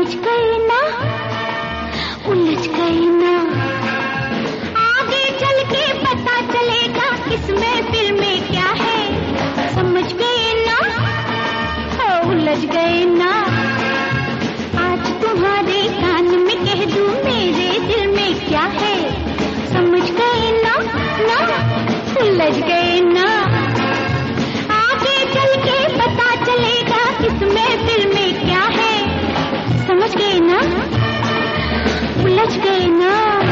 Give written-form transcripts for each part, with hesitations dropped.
समझ गई ना, उलझ गई ना। आगे चल के पता चलेगा किसमें दिल में क्या है। समझ गई ना, उलझ गई ना। आज तुम्हारे कान में कह दूं मेरे दिल में क्या है। समझ गई ना, ना उलझ गई ना। आगे चल के पता चलेगा किसमें दिल में क्या है। समझ गई ना, उलझ गई ना।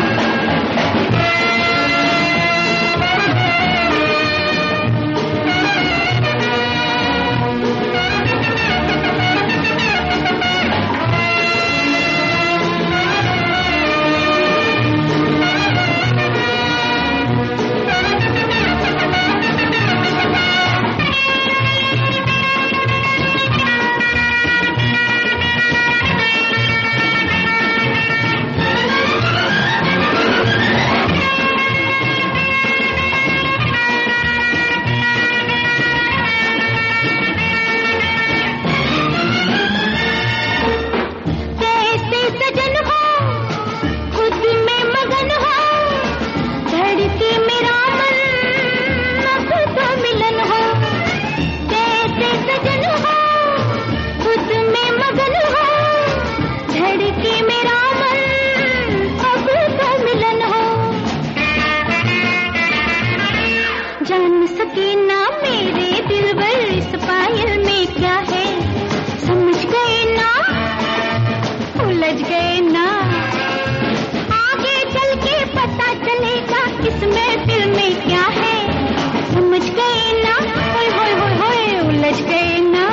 जान सके ना मेरे दिलबर इस पायल में क्या है। समझ गए ना, उलझ गए ना। आगे चल के पता चलेगा किसमें दिल में क्या है। समझ गए ना, होय होय होय होय उलझ गए ना।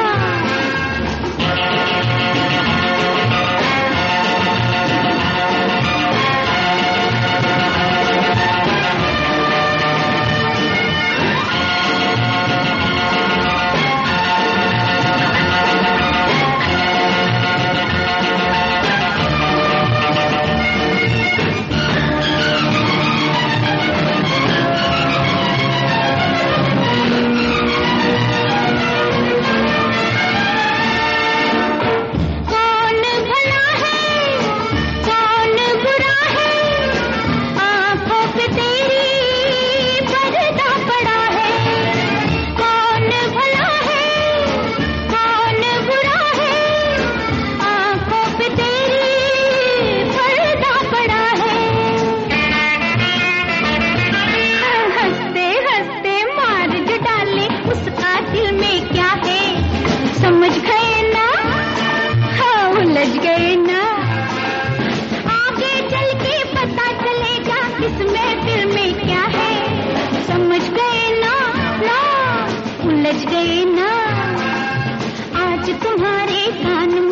समझ गए ना, उलझ गए ना। आगे चल के पता चलेगा किसमें दिल में क्या है। समझ गए ना, ना उलझ गए ना। आज तुम्हारे कान